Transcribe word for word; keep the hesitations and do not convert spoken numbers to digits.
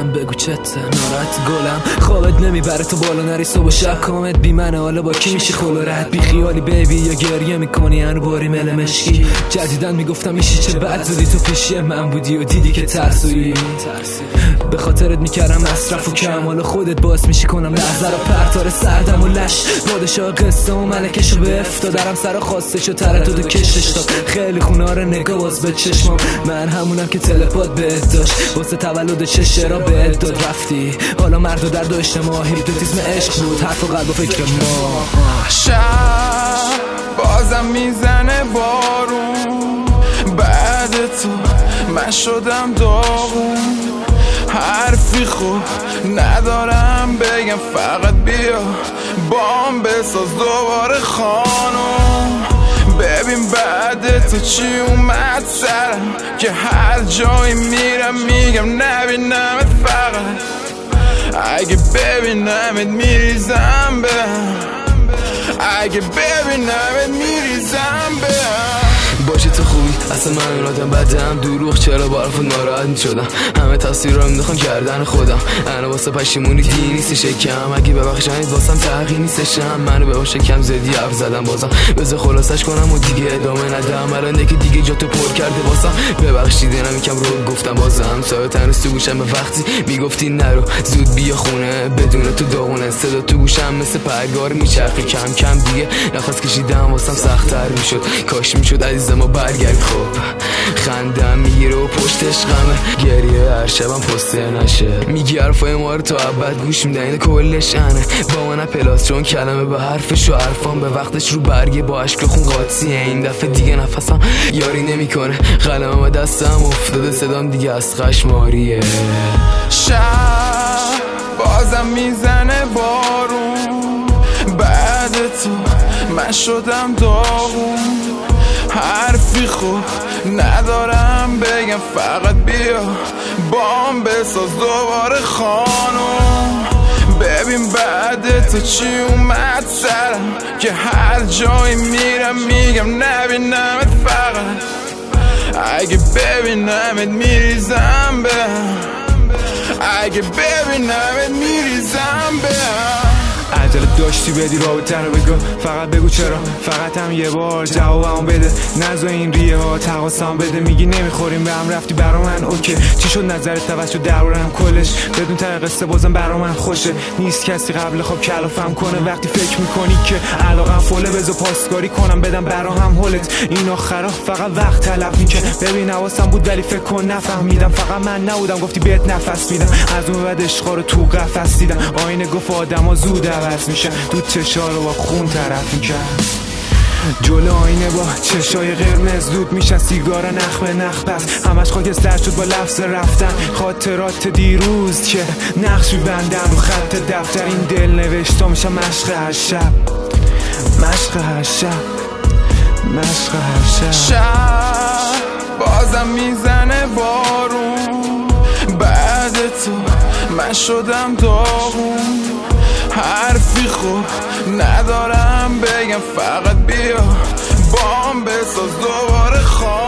دلم بگو چته ناراحت گلم خوابت نمیبره تو بالا نری صبح و شب کامت بی منه حالا با کی میشی خلورت بی خیالی بیبی یا گریه میکنی هنو باری مل مشکی جدیدن میگفتم میشی چه بد زدی تو پیشی من بودی و دیدی که ترسویی به خاطرت میکردم مصرف و کم حالا خودت باعث میشی کنم لحظه رو پرتار سردم و لش پادشاه قصه و ملکشو به افتادرم سر خواستشو تردد و کشش داد خیلی خوناره نگاه باز به چشمام من همونم که تلپات بهت داشت واسه تولد چشه را بهت داد رفتی حالا مرد و درد و اجتماع هیپنوتیزم عشق بود حرف و قلب و فکر ما شب بازم میزنه بارون بعد تو من شدم داغون حرفی خوب ندارم بگم فقط بیا بام بساز دوباره خانم ببین بعد تو چی اومد سرم که هر جایی میرم میگم نبینمت فقط اگه ببینمت میریزم بهم اگه ببینمت میریزم بهم باشی تو خوبی اصلا من اوناتم بدم دروغ چرا برفت ناراحت میشدم همه تصویر رو میدخوام کردن خودم انا واسه پشیمونی دی نیست شکم اگه ببخشنید واسم تحقی نیستشم منو به شکم زدی حرف زدم بازم بذار خلاصش کنم و دیگه ادامه ندم الان که دیگه جاتو پر کرده واسم ببخشید اینم یکم رو گفتم بازم صاحب تنس تو گوشم به وقتی میگفتی نرو زود بیا خونه بدون تو داغونه صدا تو گوشم مثل پرگار میچرخه کم کم دیگه نفس کشیدم واسم سخت‌تر میشد کاش میشد عزیزم و برگرد خوب خندم میگیره و پشتش غمه گریه هر شبم پسته نشه میگی حرفای ما رو تا ابد گوش میدن این کلش انه با من پلاس چون کلمه به حرفش و حرفام به وقتش رو برگه با عشق خون قاطیه این دفعه دیگه نفسم یاری نمیکنه قلمم و دستم افتاده صدام دیگه از خشماریه شب بازم میزنه بارون بعد تو من شدم داغون حرفی خوب ندارم بگم فقط بیا بام بساز دوباره خانم ببین بعد تو چی اومد سرم که هر جایی میرم میگم نبینمت فقط اگه ببینمت میریزم بهم اگه ببینمت میریزم بهم عجله داشتی بدی رابطه رو بگو فقط بگو چرا فقط هم یه بار جوابمو بده نزو این ریه ها تقاسم بده میگی نمیخوریم به هم رفتی برا من اوکی چی شد نظرت توجه دربارم کلش بدون ته قصه بازم برا من خوشه نیست کسی قبل خواب کلافم کنه وقتی فکر میکنی که علاقم فوله بذار پاسکاری کنم بدم برا هم هولت این آخرا فقط وقت تلف میکنه ببین حواسم بود ولی فکر کن نفهمیدم فقط من نبودم گفتی بهت نفس میدم از اون بعد عشقا رو تو قفس دیدم آینه گفت آدما زود عوض میشن تو چشا رو با خون طرف میکن جلو آینه با چشای قرمز دود میشن سیگار نخ به نخ پس همش خاکستر شد با لفظ رفتن خاطرات دیروز که نقش میبندن رو خط دفتر این دل نوشتا میشن مشق هر شب مشق هر شب مشق هر شب شب بازم میزنه بارون بعد تو من شدم داغون حرفی خوب ندارم بگم فقط بیا بام بساز دوباره خواب